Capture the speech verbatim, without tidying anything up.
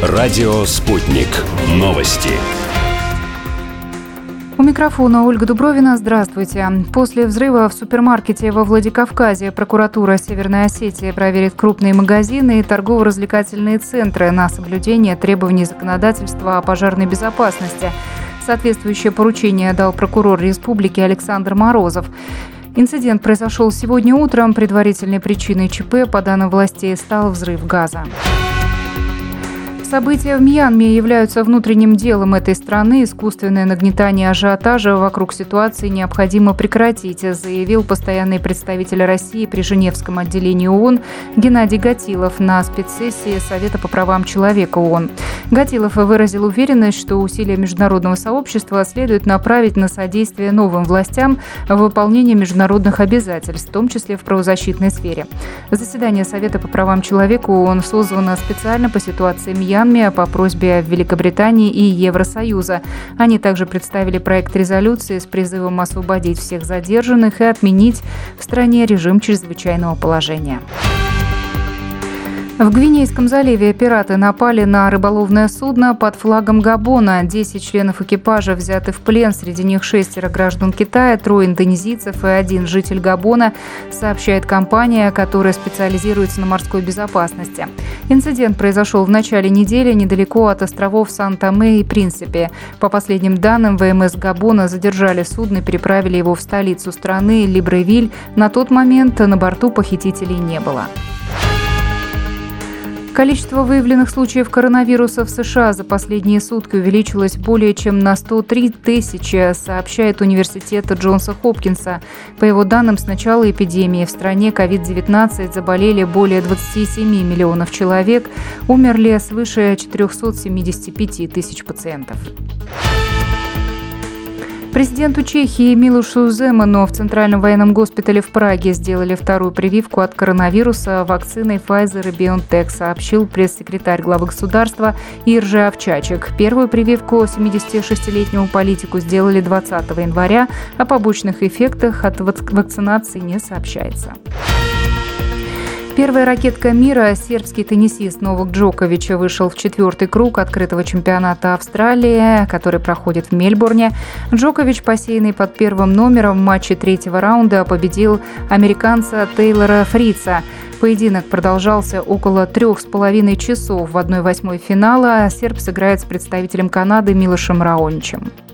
Радио «Спутник». Новости. У микрофона Ольга Дубровина. Здравствуйте. После взрыва в супермаркете во Владикавказе прокуратура Северной Осетии проверит крупные магазины и торгово-развлекательные центры на соблюдение требований законодательства о пожарной безопасности. Соответствующее поручение дал прокурор республики Александр Морозов. Инцидент произошел сегодня утром. Предварительной причиной ЧП, по данным властей, стал взрыв газа. События в Мьянме являются внутренним делом этой страны. Искусственное нагнетание ажиотажа вокруг ситуации необходимо прекратить, заявил постоянный представитель России при Женевском отделении ООН Геннадий Гатилов на спецсессии Совета по правам человека ООН. Гатилов выразил уверенность, что усилия международного сообщества следует направить на содействие новым властям в выполнении международных обязательств, в том числе в правозащитной сфере. Заседание Совета по правам человека ООН созвано специально по ситуации в Мьянме по просьбе Великобритании и Евросоюза. Они также представили проект резолюции с призывом освободить всех задержанных и отменить в стране режим чрезвычайного положения. В Гвинейском заливе пираты напали на рыболовное судно под флагом Габона. Десять членов экипажа взяты в плен. Среди них шестеро граждан Китая, трое индонезийцев и один житель Габона, сообщает компания, которая специализируется на морской безопасности. Инцидент произошел в начале недели недалеко от островов Сан-Томе и Принсипи. По последним данным, ВМС Габона задержали судно и переправили его в столицу страны Либревиль. На тот момент на борту похитителей не было. Количество выявленных случаев коронавируса в США за последние сутки увеличилось более чем на сто три тысячи, сообщает университет Джонса Хопкинса. По его данным, с начала эпидемии в стране ковид девятнадцать заболели более двадцати семи миллионов человек, умерли свыше четырехсот семидесяти пяти тысяч пациентов. Президенту Чехии Милошу Земану в Центральном военном госпитале в Праге сделали вторую прививку от коронавируса вакциной Pfizer и BioNTech, сообщил пресс-секретарь главы государства Иржи Овчачек. Первую прививку семидесятишестилетнему политику сделали двадцатого января, о побочных эффектах от вакцинации не сообщается. Первая ракетка мира, сербский теннисист Новак Джокович, вышел в четвертый круг открытого чемпионата Австралии, который проходит в Мельбурне. Джокович, посеянный под первым номером в матче третьего раунда, победил американца Тейлора Фрица. Поединок продолжался около трех с половиной часов. В одной восьмой финала серб сыграет с представителем Канады Милошем Раоничем.